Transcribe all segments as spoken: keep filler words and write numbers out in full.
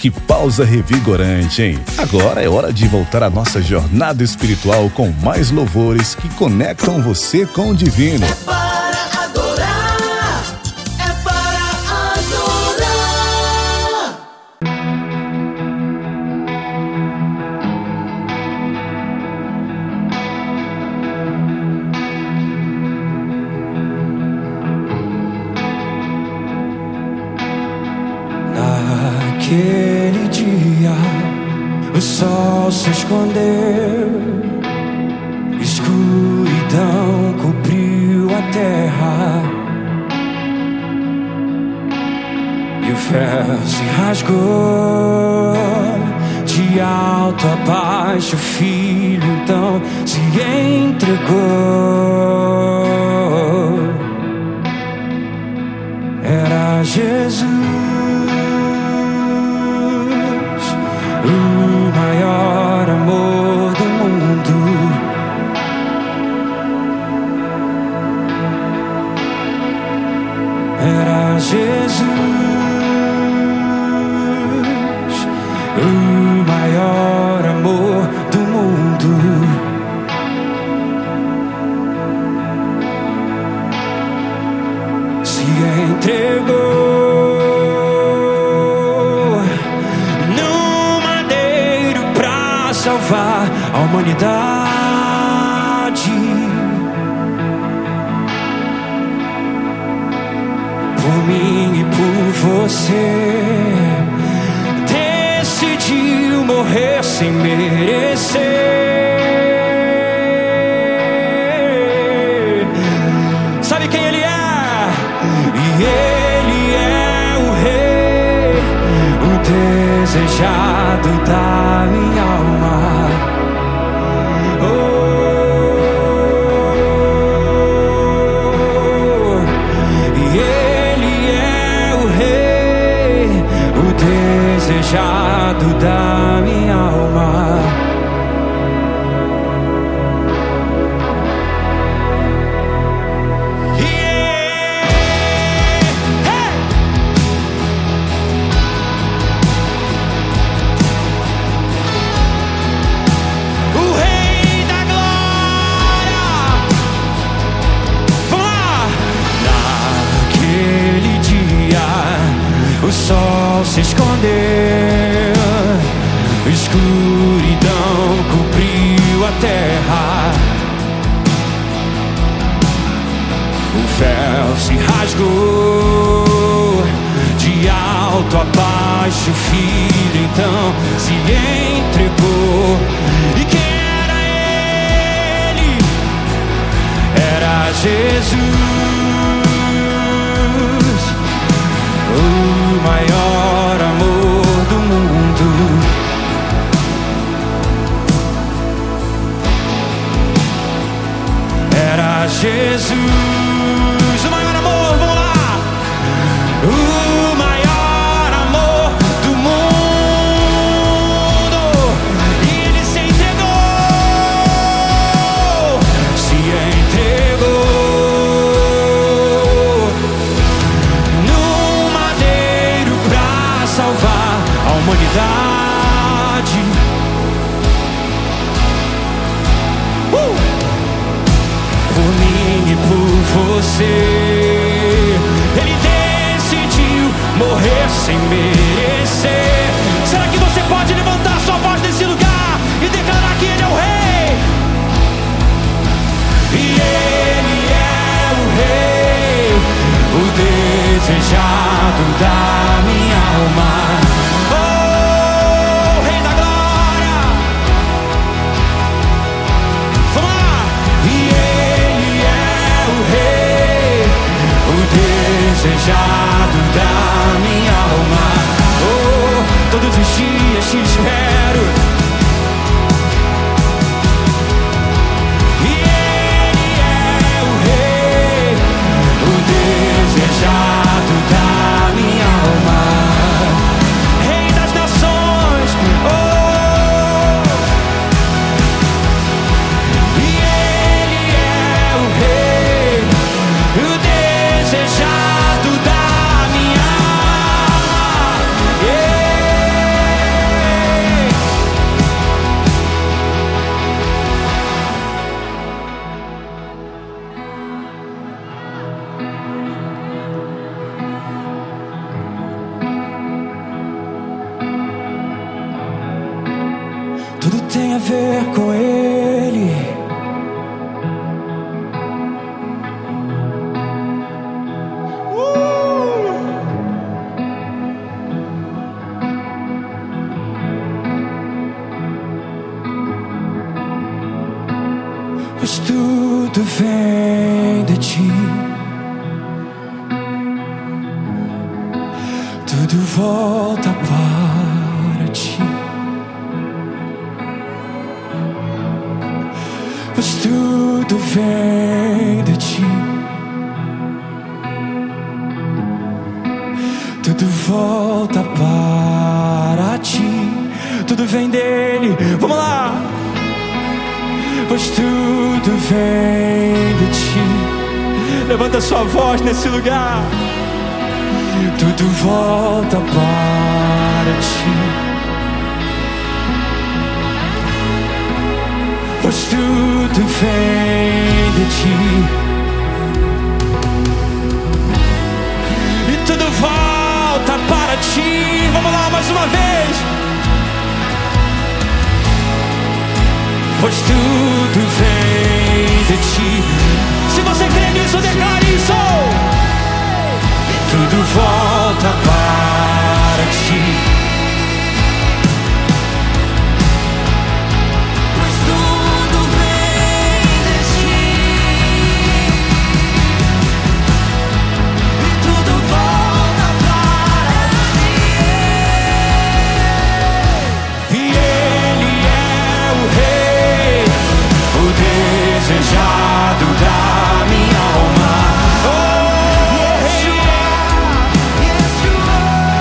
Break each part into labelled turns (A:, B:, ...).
A: Que pausa revigorante, hein? Agora é hora de voltar à nossa jornada espiritual com mais louvores que conectam você com o divino.
B: É para adorar, é para adorar.
C: Naquele dia o sol se escondeu, escuridão cobriu a terra e o véu se rasgou. De alto a baixo o filho então se entregou. Era Jesus, o maior amor do mundo. Era Jesus, o maior amor do mundo. Se entregou salvar a humanidade. Por mim e por você, decidiu morrer sem merecer. Sabe quem ele é? E ele é o rei, o desejado da minha alma. Desejado da minha alma. Yeah! Hey! O Rei da Glória. Vamos lá! Naquele dia o sol se escondeu, escuridão cobriu a terra, o véu se rasgou. De alto a baixo o filho então se entregou. E quem era ele? Era Jesus, o maior amor do mundo. Era Jesus, o maior amor, vamos lá. O maior amor do mundo. E ele se entregou, se entregou no madeiro pra salvar a humanidade. Uh! Por mim e por você, ele decidiu morrer sem merecer. Será que você pode levantar sua voz nesse lugar e declarar que ele é o rei? E ele é o rei, o desejado da minha alma. Oh, Rei da Glória. Vamos lá. E ele é o rei, o desejado da minha alma. Oh, todos os dias te espero. E ele é o rei, o desejado da minha alma. Rei das nações, oh. E ele é o rei, o desejado da minha alma. a ver com Ele. Pois tudo vem de Ti, tudo volta para Ti. Pois tudo vem de Ti, tudo volta para Ti. Tudo vem dele. Vamos lá! Pois tudo vem de Ti. Levanta sua voz nesse lugar. Tudo volta para Ti. Pois tudo vem de Ti. E tudo volta para Ti. Vamos lá mais uma vez. Pois tudo vem de Ti. Se você crê nisso, declare isso. Tudo volta para Ti. Pois tudo vem de Ti. E tudo volta para Ti. E Ele é o Rei, o desejado da minha alma. Oh, Yeshua, Yeshua.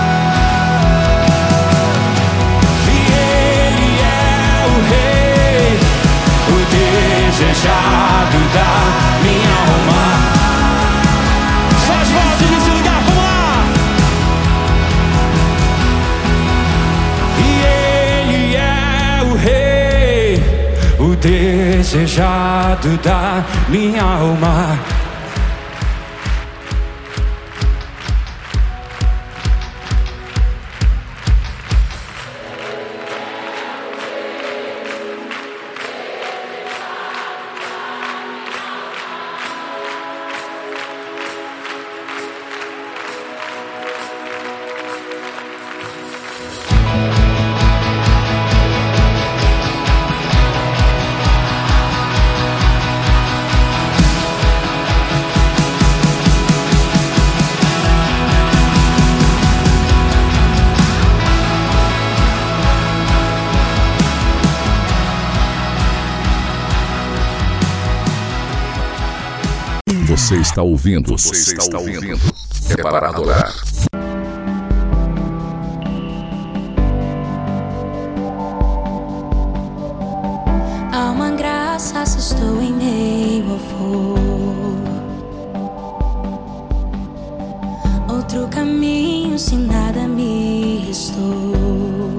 C: E Ele é o Rei, o desejado da minha alma. Só as vozes nesse lugar, vamos lá. E Ele é o Rei, o desejado da minha alma.
A: Você está ouvindo, você, você está ouvindo. ouvindo. É para adorar.
D: Há uma graça se estou em meio ao fogo, outro caminho se nada me restou.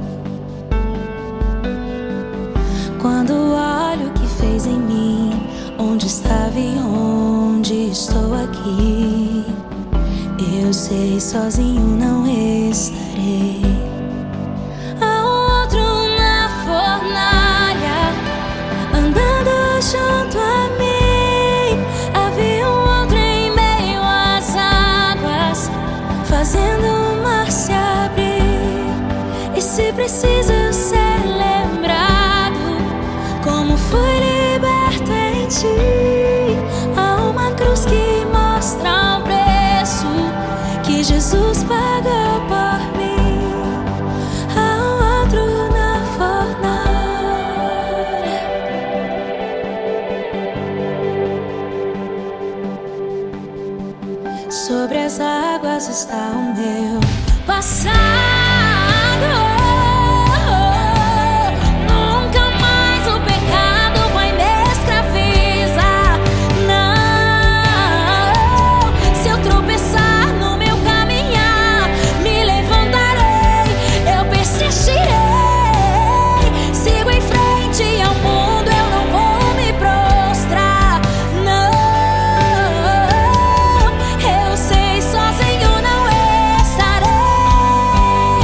D: Quando olho o que fez em mim, onde estava e onde estou aqui, eu sei sozinho não estarei. Há outro na fornalha, andando junto a mim. Havia um outro em meio às águas, fazendo o mar se abrir. E se preciso ser lembrado, como fui liberto em Ti, há uma cruz que mostra o preço que Jesus pagou por mim. Há um outro na fornalha. Sobre as águas está o meu passado. Eu sei sozinho não estarei.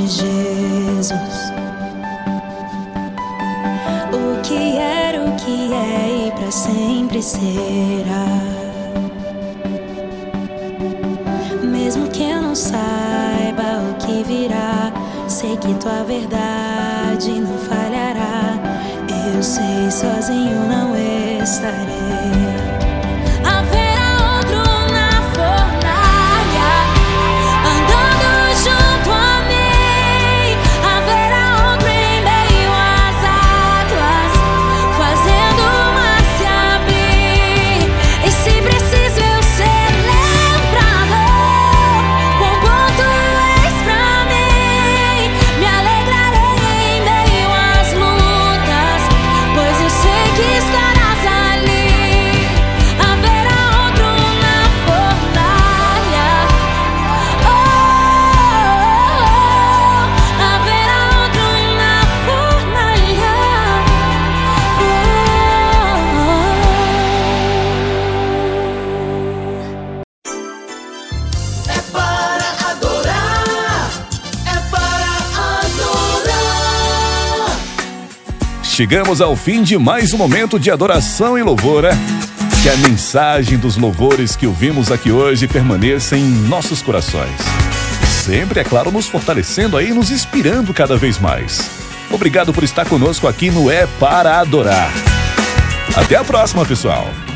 D: de Jesus. O que era, o que é e pra sempre será. Mesmo que eu não saiba o que virá, sei que tua verdade não falhará. Eu sei, sozinho não estarei. Haverá outro na fornalha, andando junto a mim. Haverá outro em meio às águas, fazendo o mar se abrir. E se preciso eu ser lembrado, quão bom tu és pra mim. Me alegrarei em meio às lutas, pois eu sei que estarás ali. Haverá outro na fornalha, oh, oh, oh. Haverá outro na fornalha, oh.
B: É para adorar, é para adorar.
A: Chegamos ao fim de mais um momento de adoração e louvor, né? Que a mensagem dos louvores que ouvimos aqui hoje permaneça em nossos corações. Sempre, é claro, nos fortalecendo aí, nos inspirando cada vez mais. Obrigado por estar conosco aqui no É Para Adorar. Até a próxima, pessoal!